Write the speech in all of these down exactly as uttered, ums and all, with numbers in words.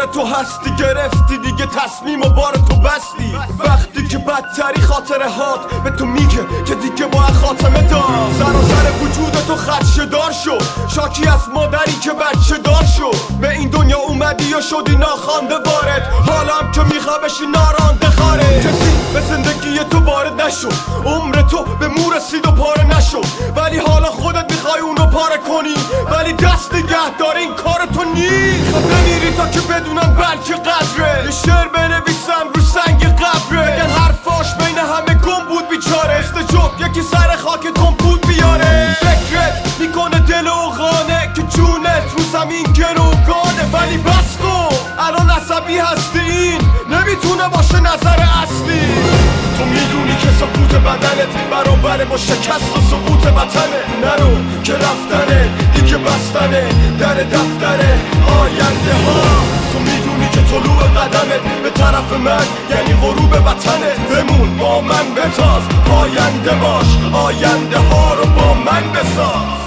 تو هستی، گرفتی دیگه تصمیم و بار تو بستی. وقتی که بدتری خاطره هات به تو میگه که دیگه باید خاتمه داد. سراسر وجود تو خدشه دار شد، شاکی از مادری که بچه دار شد. به این دنیا اومدی و شدی ناخوانده وارد، حالا هم که میخوا بشی نارانده خارج. کسی به زندگی تو وارد نشد، عمر تو به مو رسید و پاره نشد. ولی حالا خودت میخوای اونو پاره کنی، ولی دست نگه داره این کار تو نیست. نمیری تا که بدونن بلکه قدره، یه شعر بنویسن رو سنگ قبره. بگن حرفاش بین همه گم بود بیچاره، استجاب یکی سر خاک کمپود بیاره. فکرت میکنه دل و غانه که جونت رو زمین گروگانه. ولی بس کن الان عصبی هستی، این نمیتونه باشه نظر اصلی. تو میدونی که سکوت بدنت برابره با شکست و سقوط وطنه. نرو که رفتنه دیگه بستنه در دفتر آینده ها. تو میدونی که طلوع قدمت به طرف من یعنی غروب وطنه. بمون با من بتاز، آینده باش، آینده ها رو با من بساز.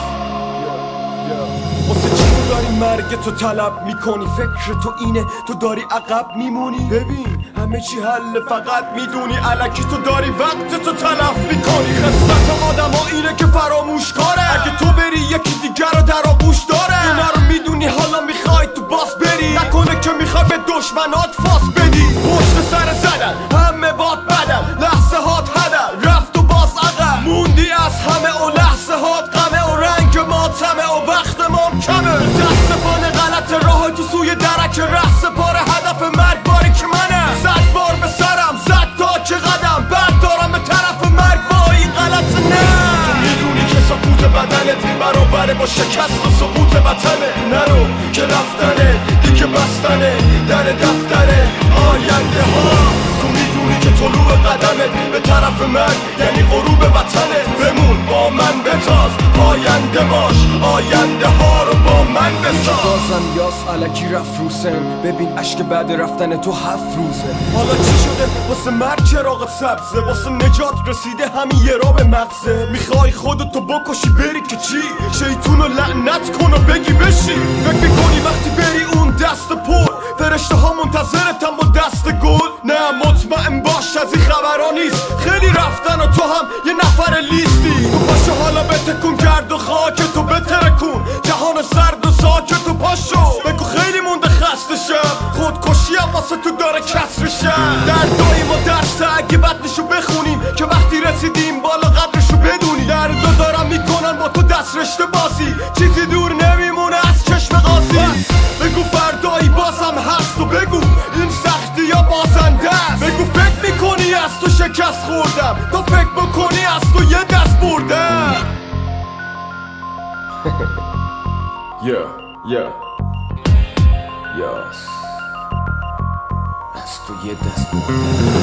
واسه چی تو داری مرگ تو طلب میکنی؟ فکر تو اینه تو داری عقب میمونی؟ ببین همه چی حل فقط میدونی الکی تو داری وقت تو تلف میکنی. خصلت آدم ها اینه که فراموش کاره، اگه تو بری یکی دیگر رو در آغوش داره. اینا رو میدونی حالا میخوای تو باس بری، نکنه که میخوای به دشمنات فاس بدی. پشت سر زدن همه باد بدن، لحظه هات هدر رفت و باز عقل موندی از همه و لحظه هات غمه و رنگ ماتمه و وقت مام کمه. دست پانه غلط راه تو سوی درک رس پاره هدف مرگ باری که منه. صد بار به سرم زد تا که قدم بردارم به طرف مرگ، با این غلط نه. تو میدونی که سکوت بدنت برابره با شکست و سقوط وطنه. نرو که رفتنه دیگه بستنه در دفتر آینده ها. تو میدونی که طلوع قدمت به طرف مرگ یعنی غروب وطنه. بمون با من بتاز، آینده باش، آینده ها رو با من بساز. بازم یاس علکی رفت رو سن، ببین عشق بعد رفتن تو هفت روزه. حالا چی شده واسه مرگ چراغ سبزه، واسه نجات رسیده همین یه را به مغزه. میخوای خودتو بکشی بری که چی؟ شیطونو لعنت کن و بگی بشی. فکر میکنی وقتی بری اون دست پر فرشته ها منتظرتن با دست گل؟ نه مطمئن باش از این خبرها نیست، خیلی رفتن و تو هم یه نفر لیستی. تو پاشو حالا بتکون گرد و خاک تو بترکون، جهان سرد و ساکت تو پاشو بگو خیلی مونده خسته شم. خودکشی هم واسه تو داره کسر شم. دردای ما درسه اگه بدنشو بخونیم که وقتی رسیدیم بالا قدرشو بدونی. دردو دارم میکنن با تو دست رشته بازی، چیزی دور نمیمونه از چشم قاضی. بگو فردایی بازم هست و بگو این سختی یا بازنده است. بگو فکر میکنی از تو شکست خوردم، تو فکر بکنی از تو یه دست بردم. Yeah, yeah, yes. از تو یه دست بردم.